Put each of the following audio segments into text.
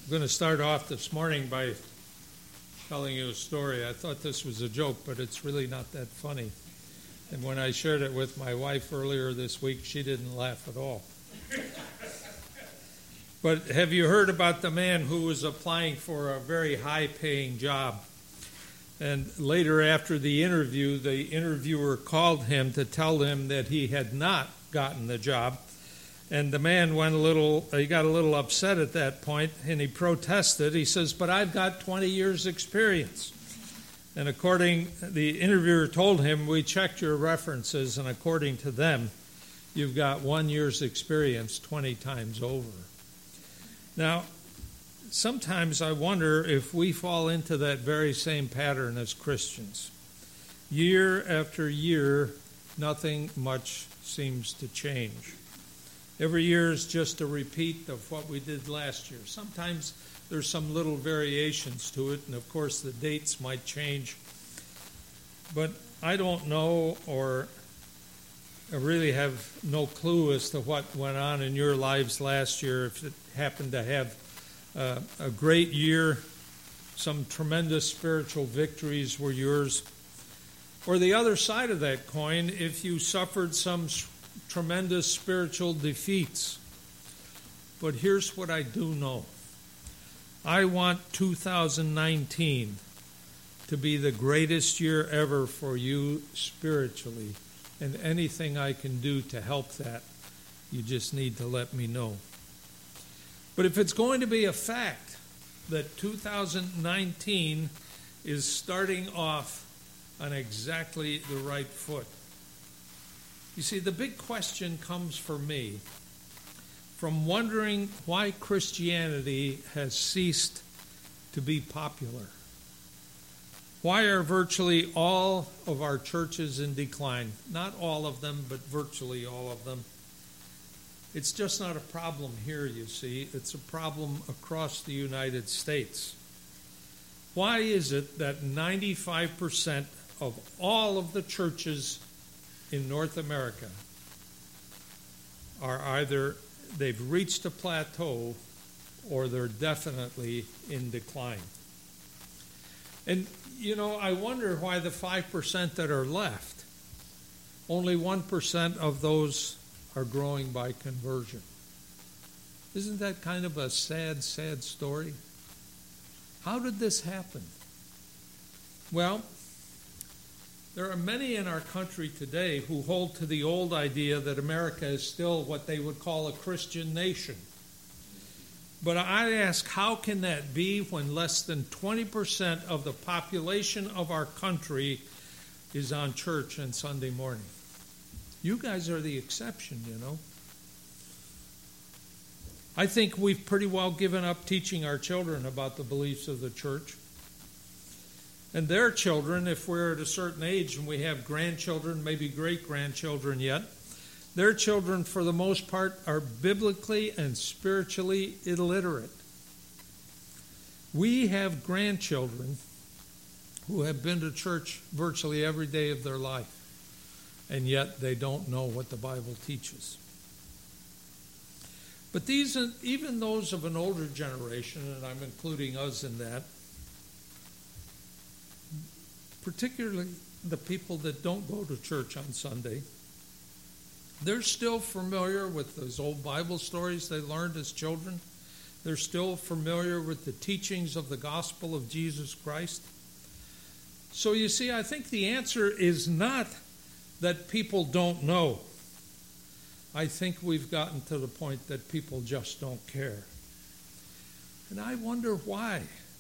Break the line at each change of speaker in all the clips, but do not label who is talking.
I'm going to start off this morning by telling you a story. I thought this was a joke, but it's really not that funny. And when I shared it with my wife earlier this week, she didn't laugh at all. But have you heard about the man who was applying for a very high-paying job? And later after the interviewer called him to tell him that he had not gotten the job. And the man he got a little upset at that point, and he protested. He says, "But I've got 20 years experience." And the interviewer told him, "We checked your references, and according to them, you've got 1 year's experience 20 times over." Now, sometimes I wonder if we fall into that very same pattern as Christians. Year after year, nothing much seems to change. Every year is just a repeat of what we did last year. Sometimes there's some little variations to it, and of course the dates might change. But I don't know, or I really have no clue as to what went on in your lives last year. If it happened to have a great year, some tremendous spiritual victories were yours. Or the other side of that coin, if you suffered some tremendous spiritual defeats. But here's what I do know. I want 2019 to be the greatest year ever for you spiritually. And anything I can do to help that, you just need to let me know. But if it's going to be a fact that 2019 is starting off on exactly the right foot, you see, the big question comes for me from wondering why Christianity has ceased to be popular. Why are virtually all of our churches in decline? Not all of them, but virtually all of them. It's just not a problem here, you see. It's a problem across the United States. Why is it that 95% of all of the churches in North America are either they've reached a plateau or they're definitely in decline? And, I wonder why the 5% that are left, only 1% of those are growing by conversion. Isn't that kind of a sad, sad story? How did this happen? Well, there are many in our country today who hold to the old idea that America is still what they would call a Christian nation. But I ask, how can that be when less than 20% of the population of our country is on church on Sunday morning? You guys are the exception, I think we've pretty well given up teaching our children about the beliefs of the church. And their children, if we're at a certain age and we have grandchildren, maybe great-grandchildren yet, their children, for the most part, are biblically and spiritually illiterate. We have grandchildren who have been to church virtually every day of their life, and yet they don't know what the Bible teaches. But even those of an older generation, and I'm including us in that, particularly the people that don't go to church on Sunday, they're still familiar with those old Bible stories they learned as children. They're still familiar with the teachings of the gospel of Jesus Christ. So you see, I think the answer is not that people don't know. I think we've gotten to the point that people just don't care. And I wonder why.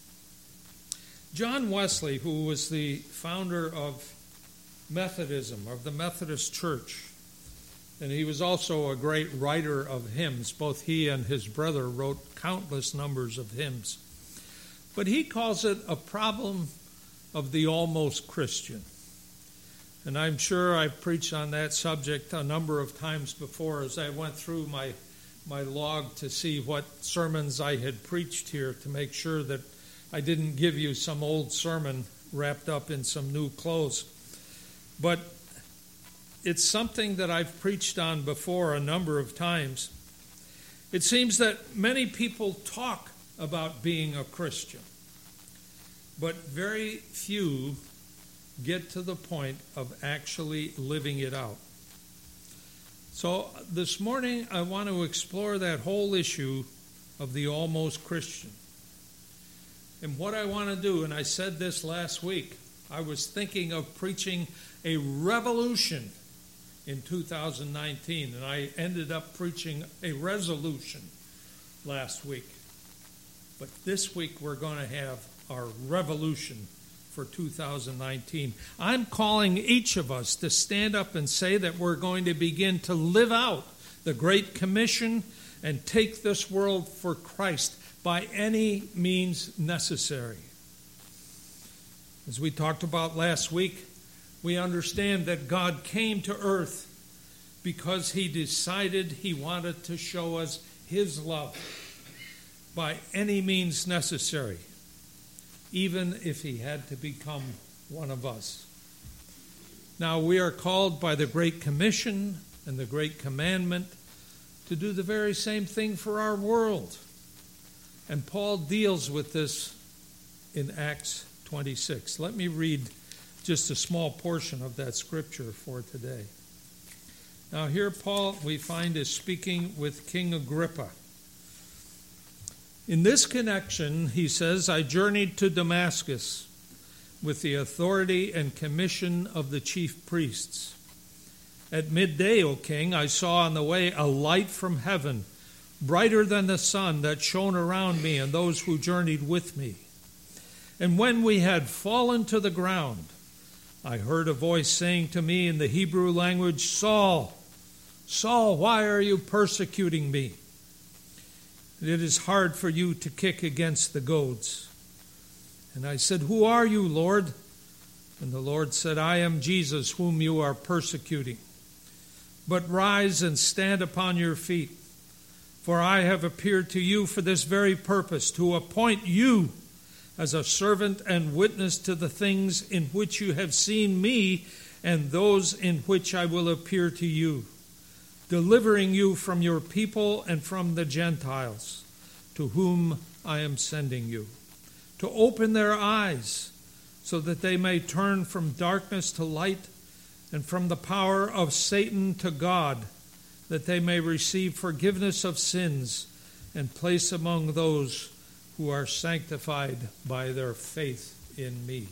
John Wesley, who was the founder of Methodism, of the Methodist Church, and he was also a great writer of hymns. Both he and his brother wrote countless numbers of hymns. But he calls it a problem of the almost Christian. And I'm sure I've preached on that subject a number of times before as I went through my log to see what sermons I had preached here to make sure that I didn't give you some old sermon wrapped up in some new clothes. But it's something that I've preached on before a number of times. It seems that many people talk about being a Christian, but very few get to the point of actually living it out. So this morning I want to explore that whole issue of the almost Christian. And what I want to do, and I said this last week, I was thinking of preaching a revolution in 2019, and I ended up preaching a resolution last week. But this week we're going to have our revolution for 2019. I'm calling each of us to stand up and say that we're going to begin to live out the Great Commission and take this world for Christ by any means necessary. As we talked about last week, we understand that God came to earth because he decided he wanted to show us his love by any means necessary, even if he had to become one of us. Now, we are called by the Great Commission and the Great Commandment to do the very same thing for our world. And Paul deals with this in Acts 26. Let me read just a small portion of that scripture for today. Now, here Paul, we find, is speaking with King Agrippa. In this connection, he says, I journeyed to Damascus with the authority and commission of the chief priests. At midday, O king, I saw on the way a light from heaven, brighter than the sun, that shone around me and those who journeyed with me. And when we had fallen to the ground, I heard a voice saying to me in the Hebrew language, Saul, Saul, why are you persecuting me? It is hard for you to kick against the goads. And I said, Who are you, Lord? And the Lord said, I am Jesus, whom you are persecuting. But rise and stand upon your feet, for I have appeared to you for this very purpose, to appoint you as a servant and witness to the things in which you have seen me and those in which I will appear to you, delivering you from your people and from the Gentiles, to whom I am sending you, to open their eyes so that they may turn from darkness to light and from the power of Satan to God, that they may receive forgiveness of sins and place among those who are sanctified by their faith in me.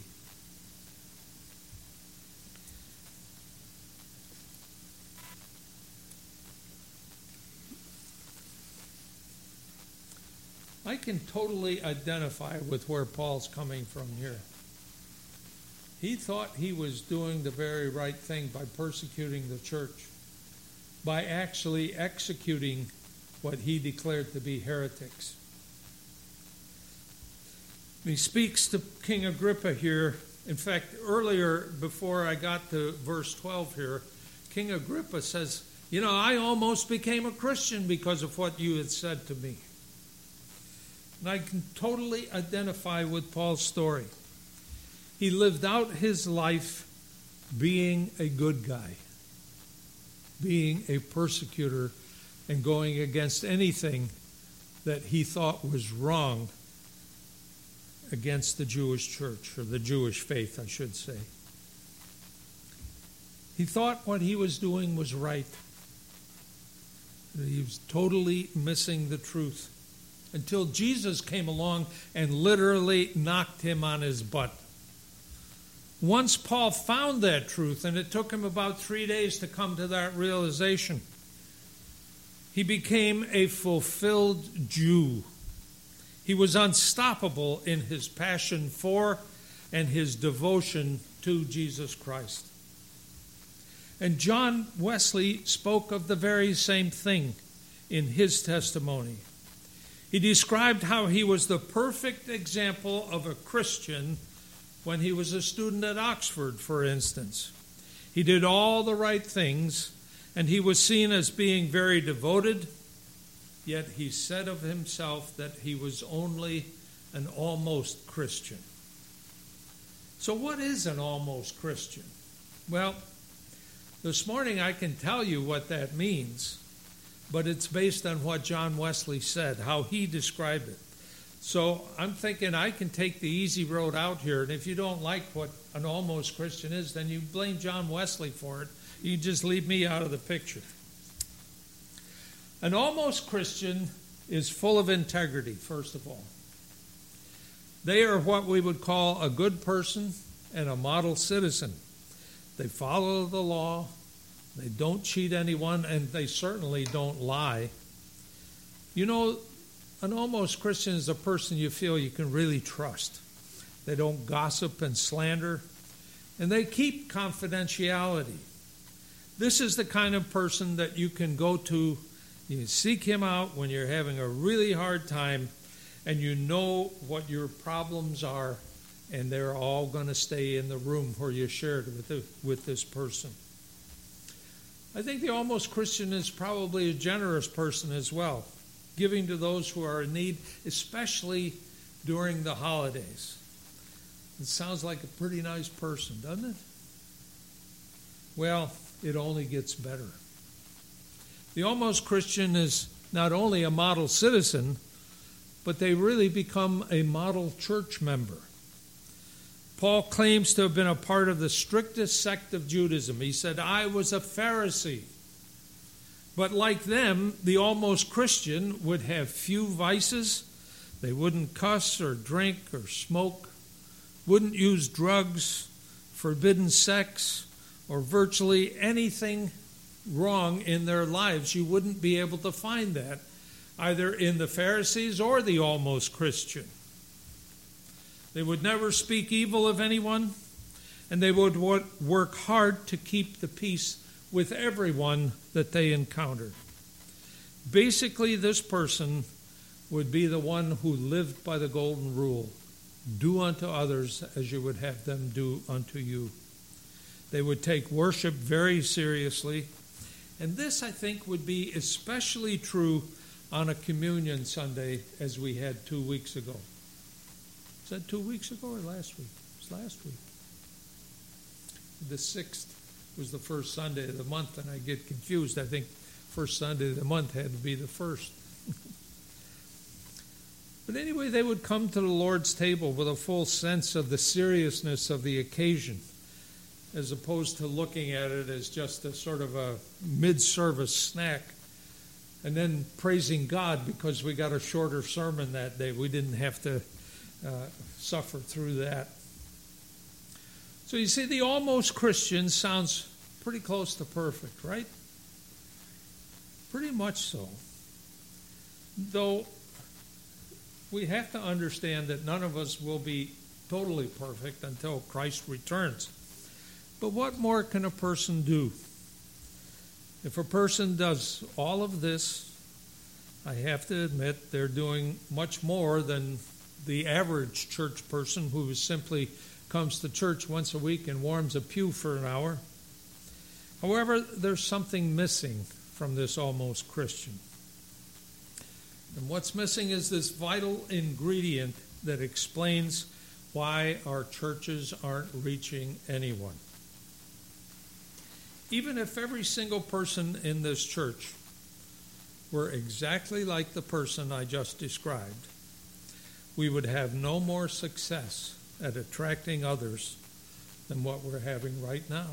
I can totally identify with where Paul's coming from here. He thought he was doing the very right thing by persecuting the church, by actually executing what he declared to be heretics. He speaks to King Agrippa here. In fact, earlier, before I got to verse 12 here, King Agrippa says, I almost became a Christian because of what you had said to me. And I can totally identify with Paul's story. He lived out his life being a good guy, being a persecutor, and going against anything that he thought was wrong against the Jewish church, or the Jewish faith, I should say. He thought what he was doing was right. He was totally missing the truth until Jesus came along and literally knocked him on his butt. Once Paul found that truth, and it took him about 3 days to come to that realization, he became a fulfilled Jew. He was unstoppable in his passion for and his devotion to Jesus Christ. And John Wesley spoke of the very same thing in his testimony. He described how he was the perfect example of a Christian when he was a student at Oxford, for instance. He did all the right things, and he was seen as being very devoted. Yet he said of himself that he was only an almost Christian. So what is an almost Christian? Well, this morning I can tell you what that means, but it's based on what John Wesley said, how he described it. So I'm thinking I can take the easy road out here, and if you don't like what an almost Christian is, then you blame John Wesley for it. You just leave me out of the picture. An almost Christian is full of integrity, first of all. They are what we would call a good person and a model citizen. They follow the law, they don't cheat anyone, and they certainly don't lie. You know, an almost Christian is a person you feel you can really trust. They don't gossip and slander, and they keep confidentiality. This is the kind of person that you can go to, you can seek him out when you're having a really hard time, and you know what your problems are, and they're all going to stay in the room where you shared with this person. I think the almost Christian is probably a generous person as well, giving to those who are in need, especially during the holidays. It sounds like a pretty nice person, doesn't it? Well, it only gets better. The almost Christian is not only a model citizen, but they really become a model church member. Paul claims to have been a part of the strictest sect of Judaism. He said, I was a Pharisee. But like them, the almost Christian would have few vices. They wouldn't cuss or drink or smoke, wouldn't use drugs, forbidden sex, or virtually anything wrong in their lives. You wouldn't be able to find that either in the Pharisees or the almost Christian. They would never speak evil of anyone, and they would work hard to keep the peace with everyone that they encountered. Basically, this person would be the one who lived by the golden rule. Do unto others as you would have them do unto you. They would take worship very seriously, and this, I think, would be especially true on a communion Sunday as we had 2 weeks ago. Was that 2 weeks ago or last week? It was last week. The 6th was the first Sunday of the month, and I get confused. I think first Sunday of the month had to be the first. But anyway, they would come to the Lord's table with a full sense of the seriousness of the occasion, as opposed to looking at it as just a sort of a mid-service snack, and then praising God because we got a shorter sermon that day. We didn't have to suffer through that. So you see, the almost Christian sounds pretty close to perfect, right? Pretty much so. Though we have to understand that none of us will be totally perfect until Christ returns. But what more can a person do? If a person does all of this, I have to admit they're doing much more than the average church person who simply comes to church once a week and warms a pew for an hour. However, there's something missing from this almost Christian. And what's missing is this vital ingredient that explains why our churches aren't reaching anyone. Even if every single person in this church were exactly like the person I just described, we would have no more success at attracting others than what we're having right now.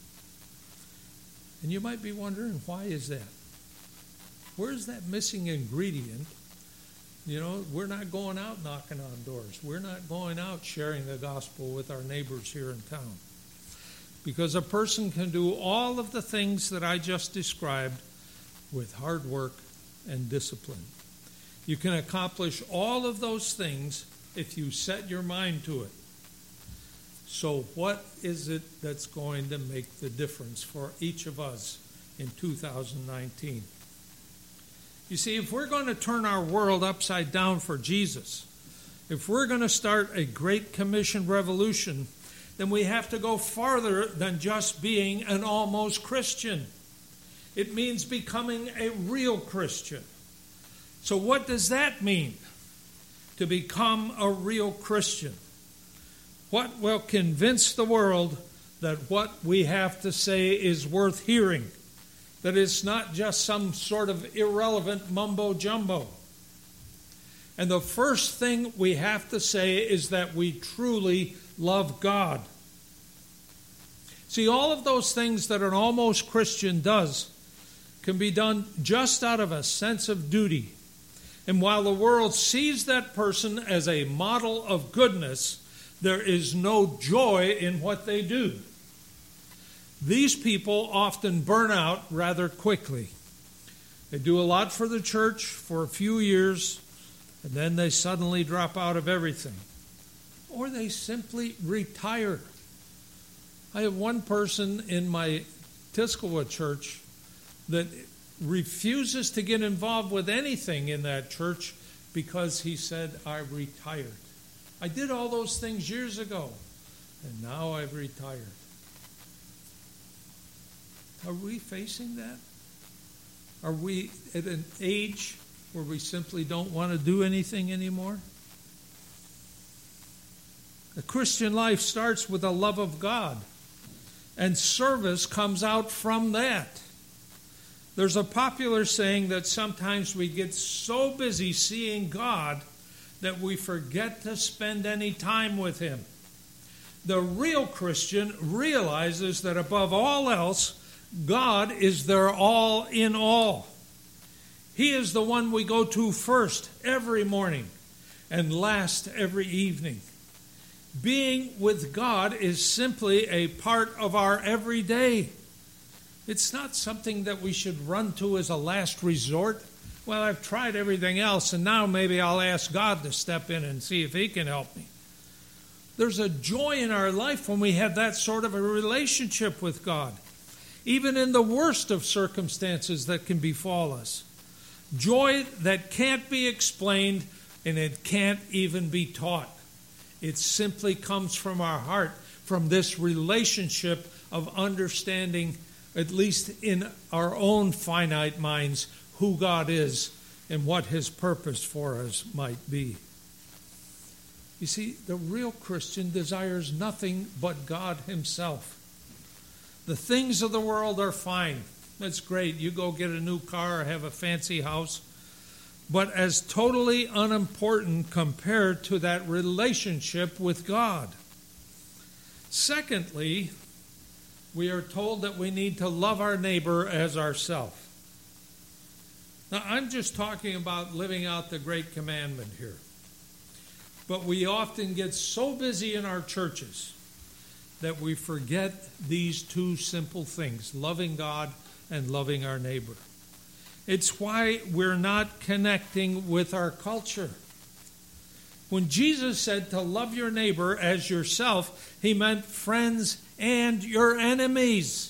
And you might be wondering, why is that? Where's that missing ingredient? You know, we're not going out knocking on doors. We're not going out sharing the gospel with our neighbors here in town. Because a person can do all of the things that I just described with hard work and discipline. You can accomplish all of those things if you set your mind to it. So what is it that's going to make the difference for each of us in 2019? You see, if we're going to turn our world upside down for Jesus, if we're going to start a Great Commission revolution, then we have to go farther than just being an almost Christian. It means becoming a real Christian. So what does that mean, to become a real Christian? What will convince the world that what we have to say is worth hearing, that it's not just some sort of irrelevant mumbo-jumbo? And the first thing we have to say is that we truly love God. See, all of those things that an almost Christian does can be done just out of a sense of duty. And while the world sees that person as a model of goodness, there is no joy in what they do. These people often burn out rather quickly. They do a lot for the church for a few years, and then they suddenly drop out of everything. Or they simply retire. I have one person in my Tuscaloosa church that refuses to get involved with anything in that church because he said, I retired. I did all those things years ago, and now I've retired. Are we facing that? Are we at an age where we simply don't want to do anything anymore? The Christian life starts with a love of God, and service comes out from that. There's a popular saying that sometimes we get so busy seeing God that we forget to spend any time with Him. The real Christian realizes that above all else, God is their all in all. He is the one we go to first every morning and last every evening. Being with God is simply a part of our everyday. It's not something that we should run to as a last resort. Well, I've tried everything else, and now maybe I'll ask God to step in and see if He can help me. There's a joy in our life when we have that sort of a relationship with God, even in the worst of circumstances that can befall us. Joy that can't be explained, and it can't even be taught. It simply comes from our heart, from this relationship of understanding, at least in our own finite minds, who God is and what His purpose for us might be. You see, the real Christian desires nothing but God Himself. The things of the world are fine. That's great. You go get a new car or have a fancy house. But as totally unimportant compared to that relationship with God. Secondly, we are told that we need to love our neighbor as ourselves. Now, I'm just talking about living out the great commandment here. But we often get so busy in our churches that we forget these two simple things, loving God and loving our neighbor. It's why we're not connecting with our culture. When Jesus said to love your neighbor as yourself, He meant friends and your enemies.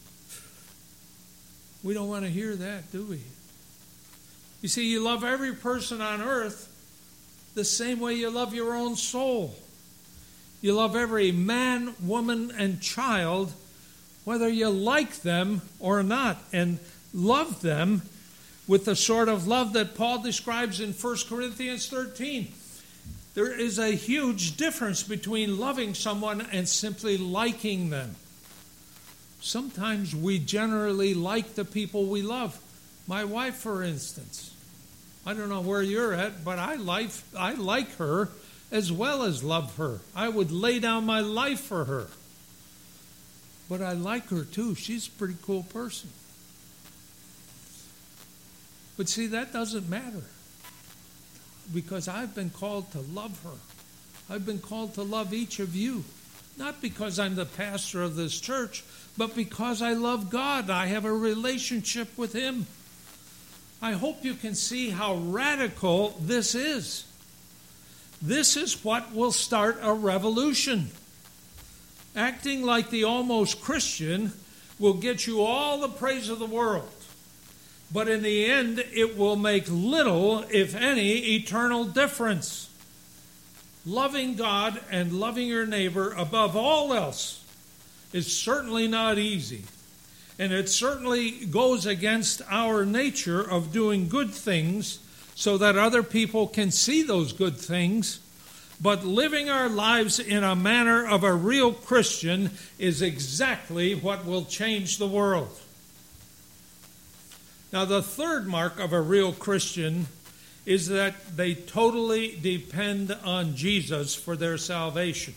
We don't want to hear that, do we? You see, you love every person on earth the same way you love your own soul. You love every man, woman, and child, whether you like them or not, and love them with the sort of love that Paul describes in 1 Corinthians 13. There is a huge difference between loving someone and simply liking them. Sometimes we generally like the people we love. My wife, for instance. I don't know where you're at, but I like her as well as love her. I would lay down my life for her. But I like her too. She's a pretty cool person. But see, that doesn't matter. Because I've been called to love her. I've been called to love each of you. Not because I'm the pastor of this church, but because I love God. I have a relationship with Him. I hope you can see how radical this is. This is what will start a revolution. Acting like the almost Christian will get you all the praise of the world. But in the end, it will make little, if any, eternal difference. Loving God and loving your neighbor above all else is certainly not easy. And it certainly goes against our nature of doing good things so that other people can see those good things. But living our lives in a manner of a real Christian is exactly what will change the world. Now, the third mark of a real Christian is that they totally depend on Jesus for their salvation.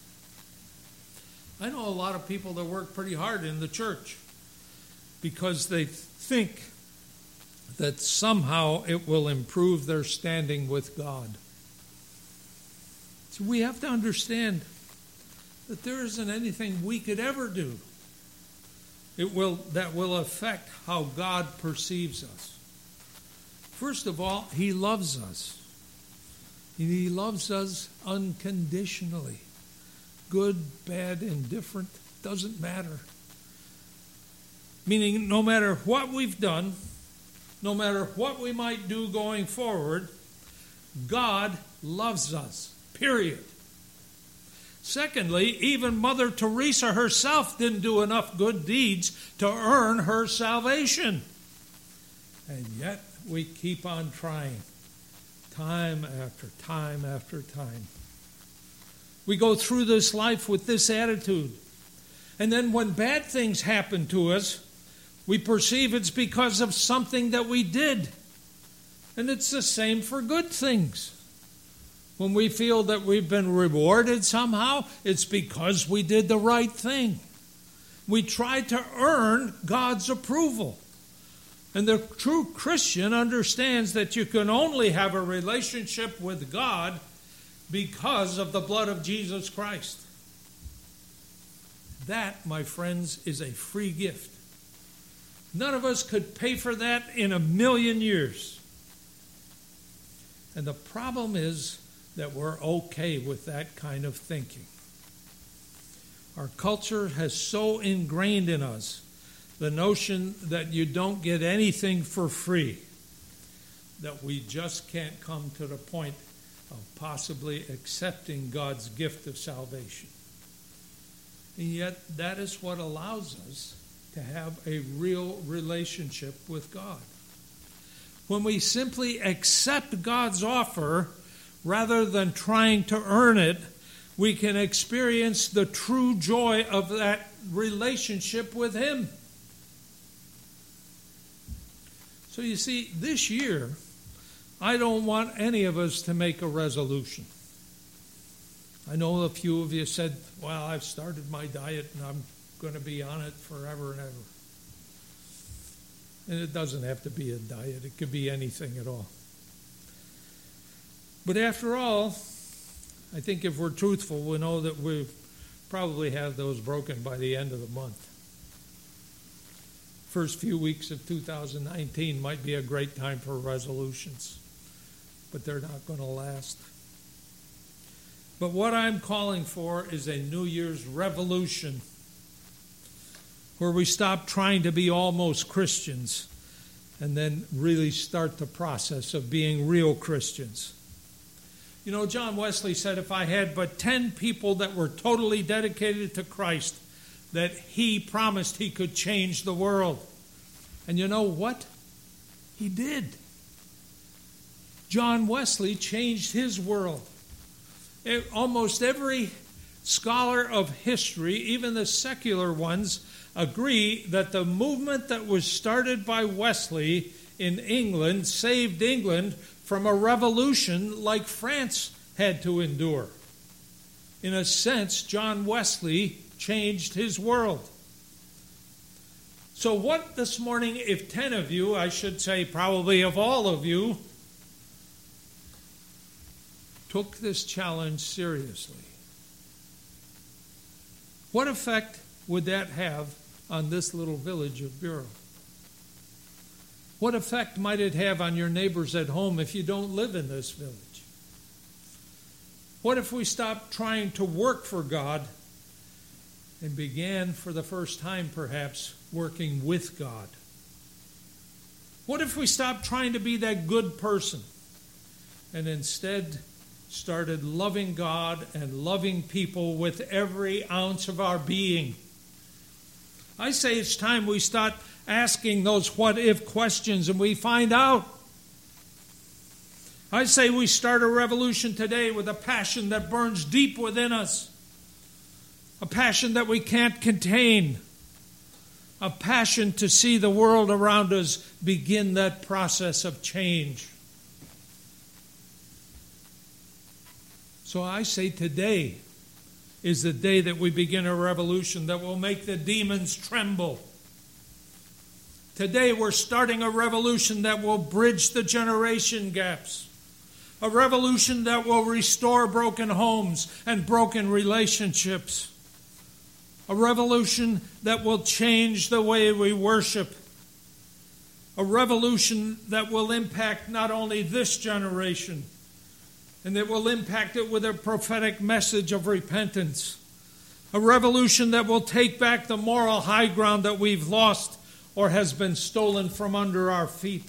I know a lot of people that work pretty hard in the church because they think that somehow it will improve their standing with God. So we have to understand that there isn't anything we could ever do that will affect how God perceives us. First of all, He loves us. He loves us unconditionally. Good, bad, indifferent, doesn't matter. Meaning, no matter what we've done, no matter what we might do going forward, God loves us, period. Secondly, even Mother Teresa herself didn't do enough good deeds to earn her salvation. And yet, we keep on trying, time after time after time. We go through this life with this attitude. And then when bad things happen to us, we perceive it's because of something that we did. And it's the same for good things. When we feel that we've been rewarded somehow, it's because we did the right thing. We try to earn God's approval. And the true Christian understands that you can only have a relationship with God because of the blood of Jesus Christ. That, my friends, is a free gift. None of us could pay for that in a million years. And the problem is that we're okay with that kind of thinking. Our culture has so ingrained in us the notion that you don't get anything for free, that we just can't come to the point of possibly accepting God's gift of salvation. And yet, that is what allows us to have a real relationship with God. When we simply accept God's offer rather than trying to earn it, we can experience the true joy of that relationship with Him. So you see, this year, I don't want any of us to make a resolution. I know a few of you said, well, I've started my diet and I'm going to be on it forever and ever. And it doesn't have to be a diet. It could be anything at all. But after all, I think if we're truthful, we know that we probably have those broken by the end of the month. First few weeks of 2019 might be a great time for resolutions, but they're not going to last. But what I'm calling for is a New Year's revolution, where we stop trying to be almost Christians and then really start the process of being real Christians. You know, John Wesley said, if I had but 10 people that were totally dedicated to Christ, that he promised he could change the world. And you know what? He did. John Wesley changed his world. Almost every scholar of history, even the secular ones, agree that the movement that was started by Wesley in England saved England from a revolution like France had to endure. In a sense, John Wesley changed his world. So what this morning, if 10 of you, I should say probably of all of you, took this challenge seriously, what effect would that have on this little village of Bureau? What effect might it have on your neighbors at home if you don't live in this village? What if we stopped trying to work for God and began for the first time perhaps working with God? What if we stopped trying to be that good person and instead started loving God and loving people with every ounce of our being? I say it's time we start asking those what-if questions and we find out. I say we start a revolution today with a passion that burns deep within us, a passion that we can't contain, a passion to see the world around us begin that process of change. So I say today is the day that we begin a revolution that will make the demons tremble. Today we're starting a revolution that will bridge the generation gaps. A revolution that will restore broken homes and broken relationships. A revolution that will change the way we worship. A revolution that will impact not only this generation, and that will impact it with a prophetic message of repentance. A revolution that will take back the moral high ground that we've lost or has been stolen from under our feet.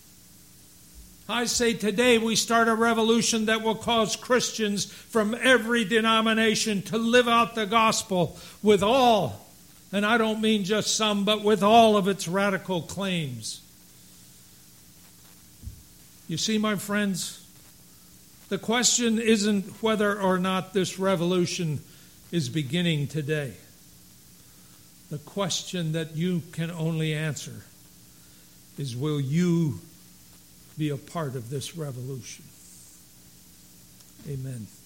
I say today we start a revolution that will cause Christians from every denomination to live out the gospel with all, and I don't mean just some, but with all of its radical claims. You see, my friends, the question isn't whether or not this revolution is beginning today. The question that you can only answer is, will you be a part of this revolution? Amen.